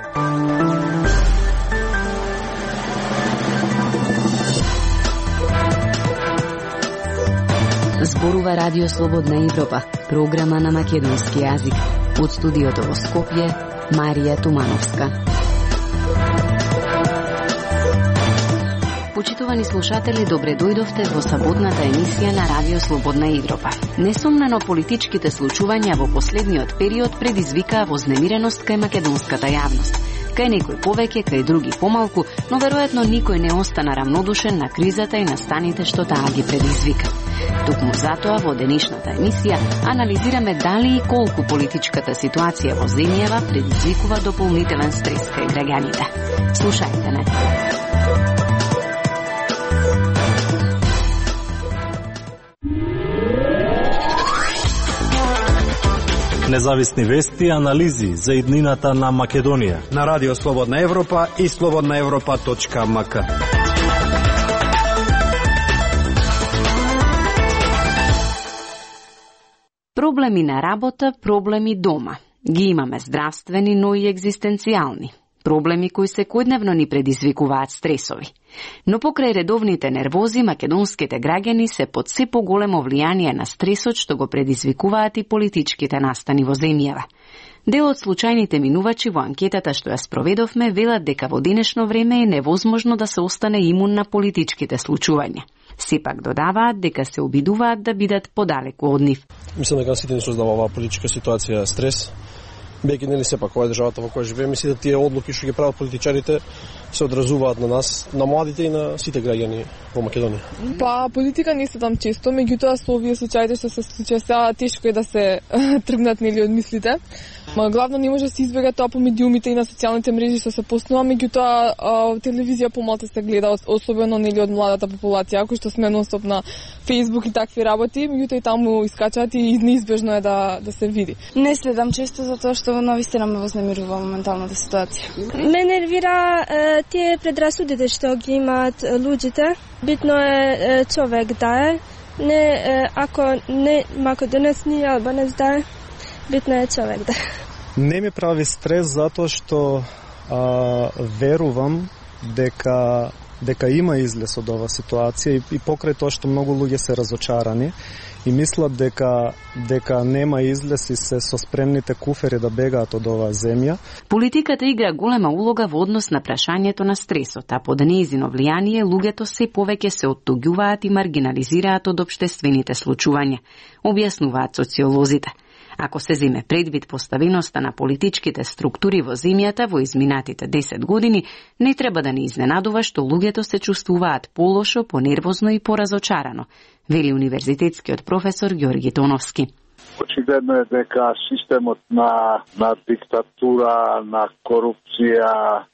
Зборува Радио Слободна Европа, програма на македонски јазик. Од студиото во Скопје, Марија Тумановска. Почитувани слушатели, добре дојдовте во саботната емисија на Радио Слободна Европа. Несомнено, политичките случувања во последниот период предизвикаа вознемиреност кај македонската јавност. Кај некој повеќе, кај други помалку, но веројатно никој не остана равнодушен на кризата и настаните што таа ги предизвика. Токму затоа во денешната емисија анализираме дали и колку политичката ситуација во земјава предизвикува дополнителен стрес кај граѓаните. Слушајте не. Независни вести и анализи за иднината на Македонија на Радио Слободна Европа и slobodnaevropa.mk. Проблеми на работа, проблеми дома. Ги имаме здравствени, но и екзистенцијални. Проблеми кои секојдневно ни предизвикуваат стресови. Но покрај редовните нервози, македонските граѓани се под се поголемо влијание на стресот што го предизвикуваат и политичките настани во земјава. Дел од случајните минувачи во анкетата што ја спроведовме велат дека во денешно време е невозможно да се остане имун на политичките случувања. Сепак додаваат дека се обидуваат да бидат подалеку од нив. Мислам дека сите ни создава оваа политичка ситуација стрес. Бејќи нели сепак ова е државата во која живееме, сите тие одлуки што ги прават политичарите се одразуваат на нас, на младите и на сите граѓани во Македонија. Па политика не се там често, меѓутоа со овие случаите што се случува сега тешко е да се тргнат нели од мислите. Ма главно не може да се избега тоа по медиумите и на социјалните мрежи што се поснува, меѓутоа телевизија помалку се гледа, особено нели од младата популација, кои што сме нонстоп на Facebook и такви работи, меѓутоа и таму искачаат и неизбежно е да се види. Не следам често затоа што навистина ме вознемирува моменталната ситуација. Ме нервира тие предрасудите што ги имаат луѓето. Битно е човек да е, не ако не македонец ни албанец да е, битно е човек да е. Не ми прави стрес затоа што верувам дека има излез од оваа ситуација и покрај тоа што многу луѓе се разочарани и мислат дека нема излез и се со спремните куфери да бегаат од оваа земја. Политиката игра голема улога во однос на прашањето на стресот, а под нејзино влијание луѓето се повеќе се оттуѓуваат и маргинализираат од општествените случувања, објаснуваат социолозите. Ако се земе предвид поставеноста на политичките структури во земјата во изминатите 10 години, не треба да ни изненадува што луѓето се чувствуваат полошо, понервозно и поразочарано, вели универзитетскиот професор Ѓорги Тоновски. Очигледно е дека системот на диктатура, на корупција,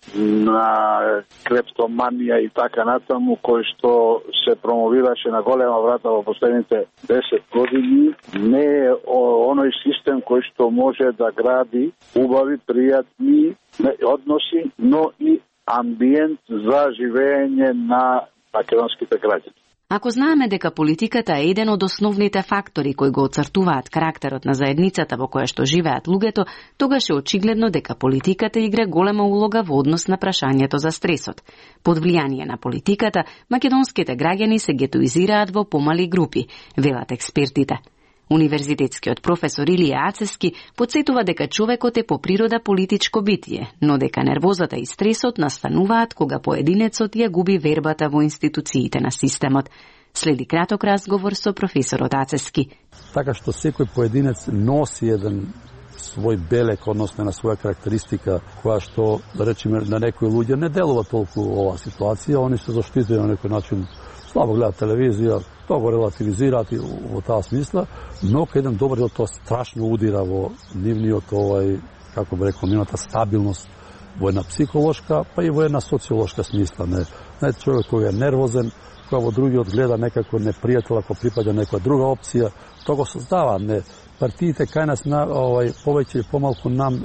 на клептоманија и така натаму, кој што се промовираше на голема врата во последните 10 години, не е оној систем кој што може да гради убави, пријатни односи, но и амбиент за живење на македонските граѓани. Ако знаеме дека политиката е еден од основните фактори кои го оцртуваат карактерот на заедницата во која што живеат луѓето, тогаш е очигледно дека политиката игра голема улога во однос на прашањето за стресот. Под влијание на политиката, македонските граѓани се гетоизираат во помали групи, велат експертите. Универзитетскиот професор Илија Ацески потсетува дека човекот е по природа политичко битие, но дека нервозата и стресот настануваат кога поединецот ја губи вербата во институциите на системот. Следи краток разговор со професорот Ацески. Така што секој поединец носи еден свој белек, односно на своја карактеристика, која што, да речеме, на некои луѓе не делува толку оваа ситуација, они се заштитени на некој начин, слабо гледаат телевизија, тоа го релативизираат и во таа смисла, но кај еден добар дел тоа страшно удира во нивниот како би рекол, нивната стабилност во една психолошка, па и во една социолошка смисла. Не човек кој е нервозен, кој во другиот гледа некако непријател ако припаѓа некоја друга опција, тоа го создава партиите кај нас повеќе и помалку нам,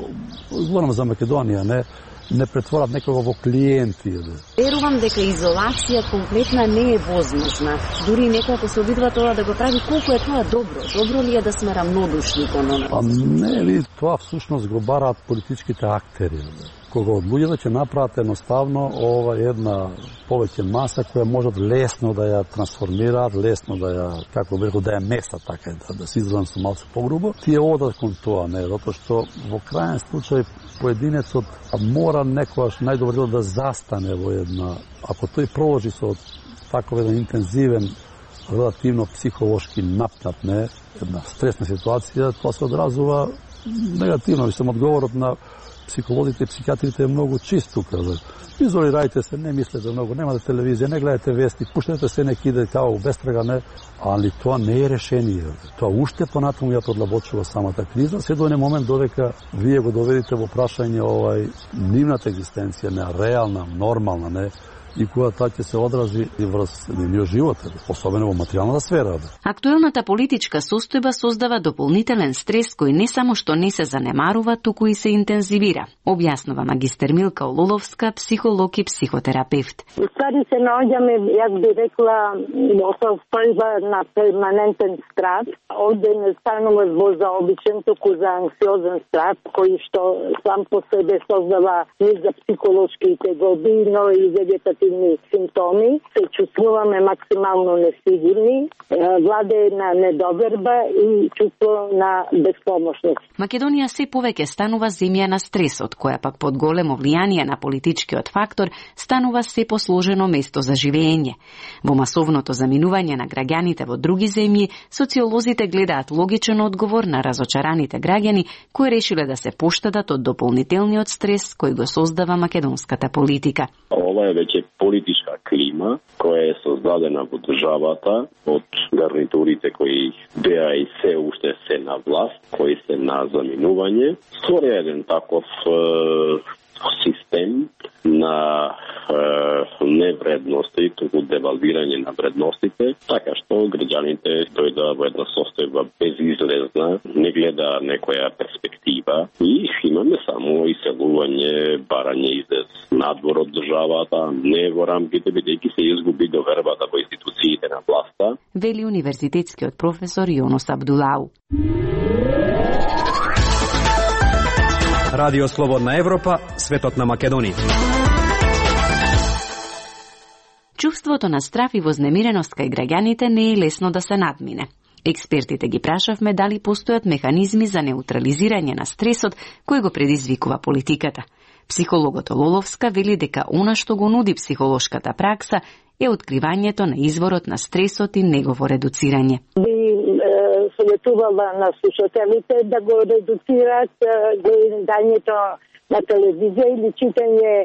зборам за Македонија, не претворат некого во клиенти. Верувам дека изолација комплетна не е возможна. Дури некој ако се обидува тоа да го прави, колку е тоа добро? Добро ли е да сме рамнодушни кон оно? Не ли, тоа всушност го бараат политичките актери. Кога од луѓето ќе направат едноставно една повеќе маса која можат лесно да ја трансформираат, лесно да ја, како би рекол, да ја месат, така да се изразам со малку погрубо, тие одат кон тоа, не, затоа што во крајен случај поединецот мора некогаш најдобро да застане во една, ако тој проложи со таков еден интензивен, релативно психолошки напнат, не, една стресна ситуација, тоа се одразува негативно. Мислам, одговорот на психолозите и психијатрите е многу чист тука. Изолирајте се, не мислете многу, немате телевизија, не гледате вести, пуштете се неки иде као бестрага, не, али тоа не е решение. Тоа уште понатаму ја продлабочува самата криза, се до еден момент додека вие го доведите во прашање нивната екзистенција, не реална, нормална, не, и кога таа ќе се одрази и врз нивниот живот, особено во материјалната сфера. Актуелната политичка состојба создава дополнителен стрес кој не само што не се занемарува, туку и се интензивира, објаснува магистер Милка Олуловска, психолог и психотерапевт. Устари се наоѓаме, јас би рекла, во состојба на перманентен страх. Овде не станува збор за обичен, туку за анксиозен страх, кој што сам по себе создава не за психолошки тегоби, но и вегетативни симптоми, се чувствуваме максимално несигурни, владеена недоверба и чувство на безпомошност. Македонија се повеќе станува земја на стресот, која пак под големо влијание на политичкиот фактор станува се посложено место за живење. Во масовното заминување на граѓаните во други земји, социолозите гледаат логичен одговор на разочараните граѓани кои решиле да се поштедат од дополнителниот стрес кој го создава македонската политика. Ова е веќе политичка клима која е создадена во државата од гарнитурите кои беа и се уште се на власт, кои се на заминување. Створија еден таков систем на невредности, туку девалвирање на вредностите, така што граѓаните дојдаа во една состојба безизлезна, не гледа некоја перспектива и имаме само иселување, барање излез надвор од државата, не во рамките, бидејќи се изгуби довербата во институциите на власта. Вели универзитетскиот професор Јонос Абдулау. Радио Слободна Европа, светот на Македонија. Чувството на страф и вознемиреност кај граѓаните не е лесно да се надмине. Експертите ги прашавме дали постојат механизми за неутрализирање на стресот кој го предизвикува политиката. Психологот Ололовска вели дека она што го нуди психолошката пракса е откривањето на изворот на стресот и негово редуцирање. Советувала на слушателите да го редуцираат гледањето на телевизија или читање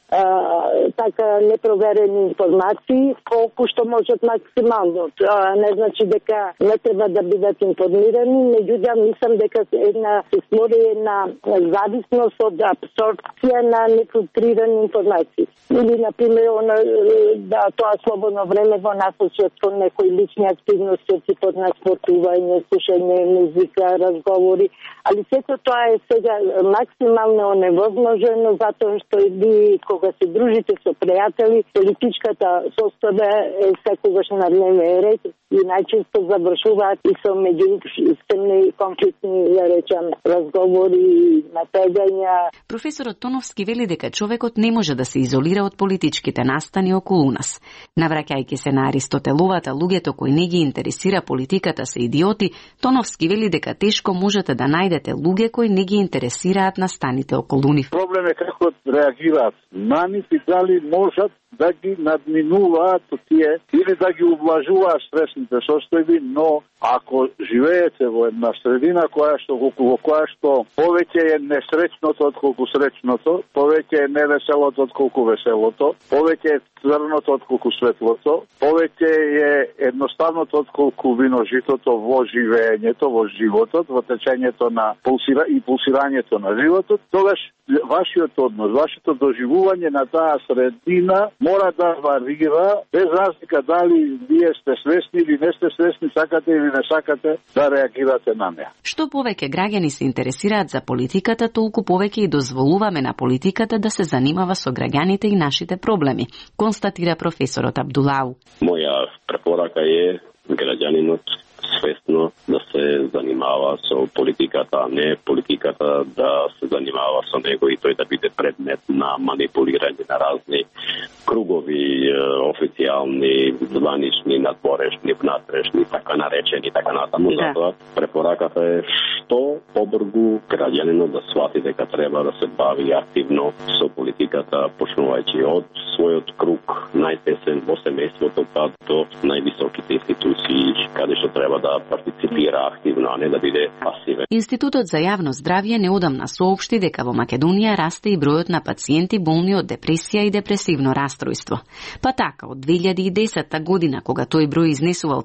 така непроверени информации колку што можат максимално. Тоа не значи дека не треба да бидат информирани, меѓутоа мислам дека се створи една зависност од апсорбција на нефилтрирани информации. Или, например, да тоа слободно време го насочат кон некои лични активности, типот на спортување, слушање музика, разговори, али сето тоа е сега максимално невозможно, затоа што и ви кога се дружите со пријатели, политичката состојба е секогаш на дневен ред и најчесто завршуваат и со меѓусистемни конфликтни, да речам, разговори, напегања. Професорот Тоновски вели дека човекот не може да се изолира од политичките настани околу нас. Навраќајќи се на Аристотеловата, луѓето кои не ги интересира политиката се идиоти, Тоновски вели дека тешко можете да најдете луѓе кои не ги интересираат настаните околу нив. Проблем е како реагираат на нив и дали можат да ги надминуваат тие или да ги ублажуваат стресните состојби, но ако живеете во една средина во која што повеќе е несреќното отколку среќното, повеќе е невеселото отколку веселото, повеќе е црното отколку светлото, повеќе е едноставното отколку виножитото во живеењето, во животот, во течењето на пулсирањето на животот, тогаш вашиот однос, вашето доживување на таа средина мора да варира, без разлика дали вие сте свесни или не сте свесни, сакате или не сакате да реагирате на неа. Што повеќе граѓани се интересираат за политиката, толку повеќе и дозволуваме на политиката да се занимава со граѓаните и нашите проблеми, констатира професорот Абдулау. Моја препорака е граѓанинот свесно да се занимава со политиката, а не политиката да се занимава со него и тој да биде предмет на манипулирање на разни кругови, официјални, званични, надворешни, внатрешни, така наречени, така натаму. Затоа препораката е што побргу граѓанинот да свати дека треба да се бави активно со политиката, почнувајќи од својот круг, најтесен во семејството, па до највисоките институции, каде што треба да партиципира активно, а не да биде пасивен. Институтот за јавно здравје неодамна соопшти дека во Македонија расте и бројот на пациенти болни од депресија и депресивно расстройство. Па така, од 2010 година, кога тој број изнесувал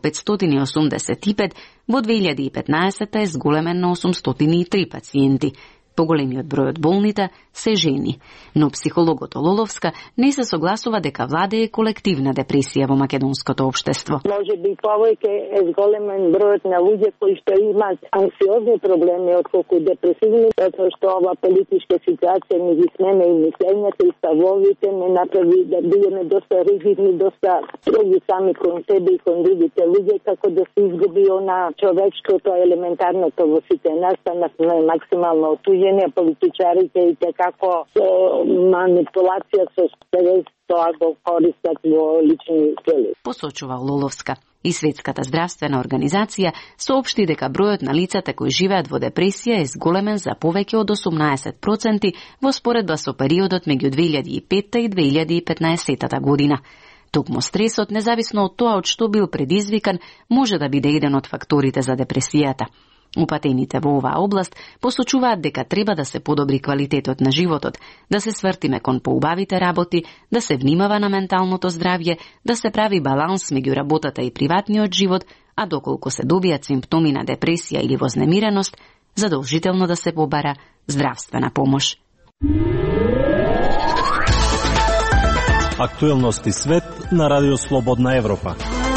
585, во 2015 е зголемен на 803 пациенти. Поголемиот број од болните се жени, но психологот Лоловска не се согласува дека владее колективна депресија во македонското општество. Може би повеќе е зголемен бројот на луѓе кои што имаат анксиозни проблеми отколку депресивни, затоа што ова политичка ситуација ни ги смена и мислењата и ставовите, не направи да бидеме доста ригидни, доста строги сами кон себе и кон другите луѓе, како да се изгуби она човечкото елементарното во сите нас, станавме максимално отуѓени, политичарите и како манипулација со стрес тоа го користат во лични цели. Посочува Лоловска. И Светската здравствена организација соопшти дека бројот на лицата кои живеат во депресија е зголемен за повеќе од 18% во споредба со периодот меѓу 2005 и 2015 година. Токму стресот, независно од тоа од што бил предизвикан, може да биде еден од факторите за депресијата. Упатените во оваа област посочуваат дека треба да се подобри квалитетот на животот, да се свртиме кон поубавите работи, да се внимава на менталното здравје, да се прави баланс меѓу работата и приватниот живот, а доколку се добијат симптоми на депресија или вознемиреност, задолжително да се побара здравствена помош. Актуелности свет на Радио Слободна Европа.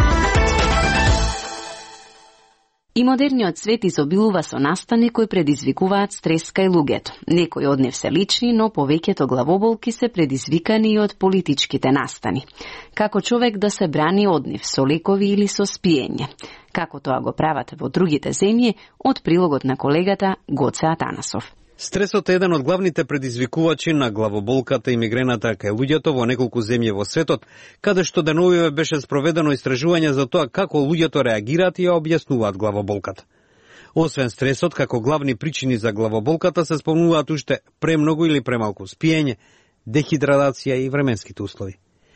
И модерниот свет изобилува со настани кои предизвикуваат стрес кај луѓето. Некои од нив се лични, но повеќето главоболки се предизвикани и од политичките настани. Како човек да се брани од нив, со лекови или со спиење? Како тоа го прават во другите земји, од прилогот на колегата Гоце Атанасов. Стресот е еден од главните предизвикувачи на главоболката и мигрената кај луѓето во неколку земји во светот, каде што деновиве беше спроведено истражување за тоа како луѓето реагираат и ја објаснуваат главоболката. Освен стресот, како главни причини за главоболката се спомнуваат уште премногу или премалку спиење, дехидратација и временските услови.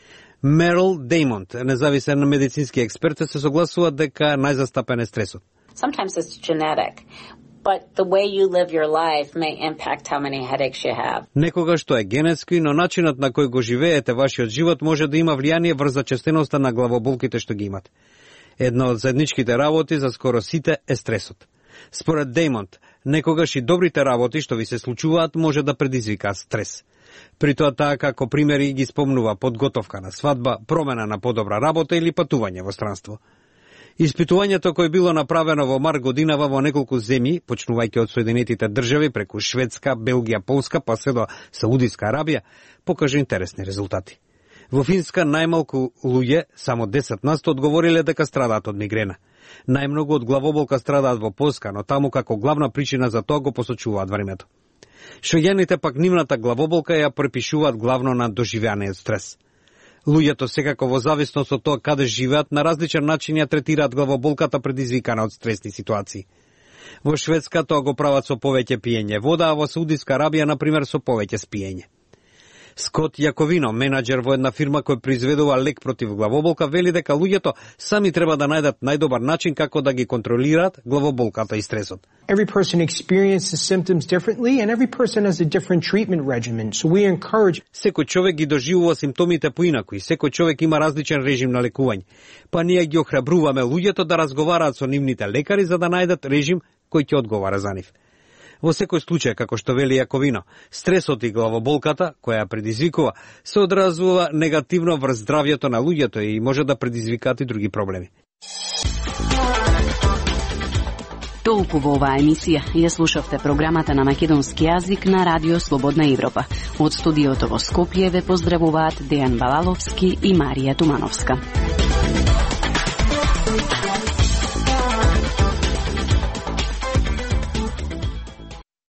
Мерил Деймонд, независен медицински експерт, се согласува дека најзастапен е стресот. Sometimes it's genetic. But the way you live your life may impact how many headaches you have. Некогаш тоа е генетски, но начинот на кој го живеете вашиот живот може да има влијание врз зачестеноста на главоболките што ги имате. Една од заедничките работи за скоро сите е стресот. Според Деймонд, некогаш и добрите работи што ви се случуваат може да предизвикаат стрес. При тоа таа како примери ги спомнува подготовка на свадба, промена на подобра работа или патување во странство. Испитувањето кое било направено во март годинава во неколку земји, почнувајќи од Соединетите држави преку Шведска, Белгија, Полска, па се до Саудиска Арабија, покажа интересни резултати. Во Финска најмалку луѓе, само 10% одговориле дека страдаат од мигрена. Најмногу од главоболка страдаат во Полска, но таму како главна причина за тоа го посочуваат времето. Швеѓаните пак нивната главоболка ја препишуваат главно на доживеаниот стрес. Луѓето секако во зависност од тоа каде живеат на различен начин ја третираат главоболката предизвикана од стресни ситуации. Во Шведска тоа го прават со повеќе пиење вода, а во Саудиска Арабија, например, со повеќе спиење. Скот Јаковино, менаџер во една фирма која произведува лек против главоболка, вели дека луѓето сами треба да најдат најдобар начин како да ги контролираат главоболката и стресот. Every person experiences symptoms differently and every person has a different treatment regimen. So we encourage Секој човек ги доживува симптомите поинаку и секој човек има различен режим на лекување. Па ние ги охрабруваме луѓето да разговараат со нивните лекари за да најдат режим кој ќе одговара за нив. Во секој случај, како што вели Јаковино, стресот и главоболката, која ја предизвикува, се одразува негативно врз здравјето на луѓето и може да предизвикаат и други проблеми. Толку во оваа емисија ја слушавте програмата на македонски јазик на Радио Слободна Европа. Од студиото во Скопје ве поздравуваат Дејан Балаловски и Марија Тумановска.